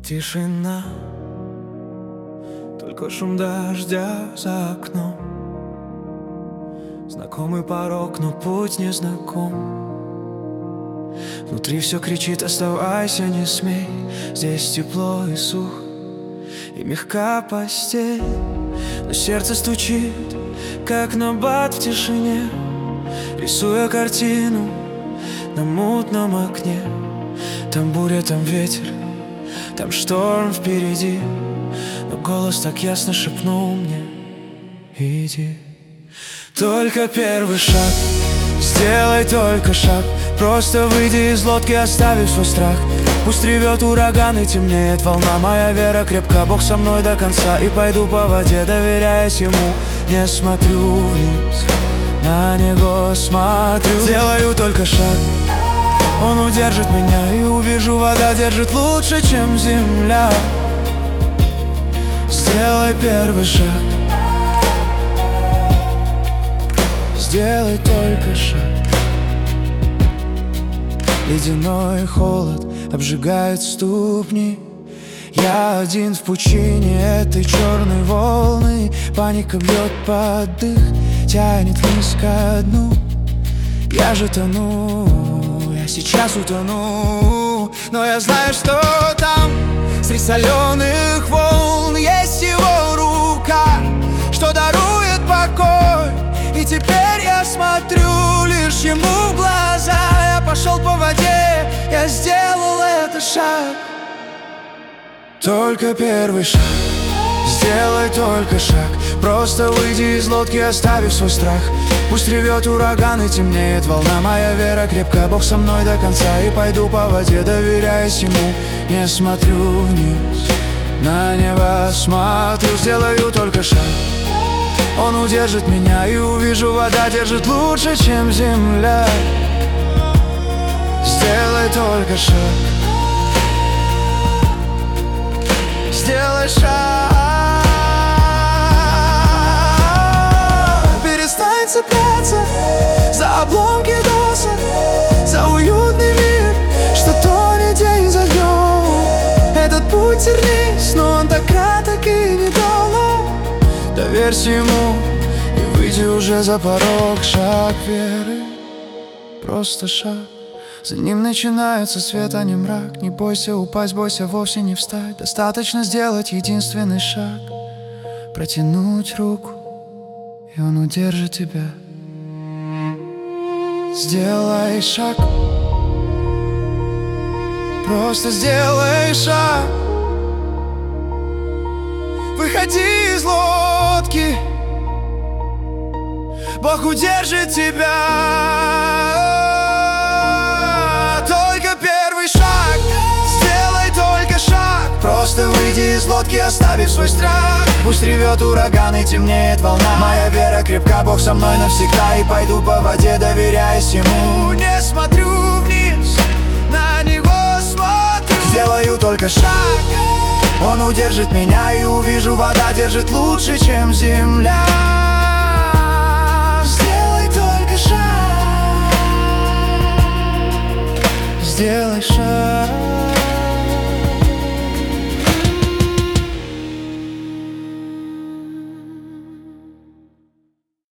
Тишина, только шум дождя за окном. Знакомый порог, но путь не знаком. Внутри все кричит: оставайся, не смей. Здесь тепло и сухо, и мягка постель. Но сердце стучит, как набат в тишине, рисуя картину на мутном окне. Там буря, там ветер, там шторм впереди, но голос так ясно шепнул мне: иди. Только первый шаг, сделай только шаг. Просто выйди из лодки, оставив свой страх. Пусть ревет ураган и темнеет волна. Моя вера крепка, Бог со мной до конца. И пойду по воде, доверяясь Ему. Не смотрю вниз, на Него смотрю. Сделаю только шаг, Он удержит меня, и увижу, вода держит лучше, чем земля. Сделай первый шаг, сделай только шаг. Ледяной холод обжигает ступни. Я один в пучине этой черной волны. Паника бьет под дых, тянет вниз ко дну. Я же тону, я сейчас утону. Но я знаю, что там, среди соленых волн, есть Его рука, что дарует покой. И теперь я смотрю лишь Ему в глаза. Я пошел по воде, я сделал этот шаг. Только первый шаг, сделай только шаг. Просто выйди из лодки, оставив свой страх. Пусть ревет ураган и темнеет волна. Моя вера крепка, Бог со мной до конца. И пойду по воде, доверяясь Ему. Не смотрю вниз, на небо смотрю. Сделаю только шаг, Он удержит меня, и увижу, вода держит лучше, чем земля. Сделай только шаг, сделай шаг. Перестань цепляться за обломки досок, за уютный мир, что тонет день за днем. Этот путь тернист, но он так краток и недолг. Доверься Ему и выйди уже за порог. Шаг веры, просто шаг. За ним начинается свет, а не мрак. Не бойся упасть, бойся вовсе не встать. Достаточно сделать единственный шаг, протянуть руку, и Он удержит тебя. Сделай шаг, просто сделай шаг. Выходи из лодки, Бог удержит тебя. Только первый шаг, сделай только шаг. Просто выйди из лодки, оставив свой страх. Пусть ревет ураган и темнеет волна. Моя вера крепка, Бог со мной навсегда. И пойду по воде, доверяясь Ему. Не смотрю вниз, на Него смотрю. Сделаю только шаг, Он удержит меня, и увижу, вода держит лучше, чем земля. Сделай только шаг, сделай шаг.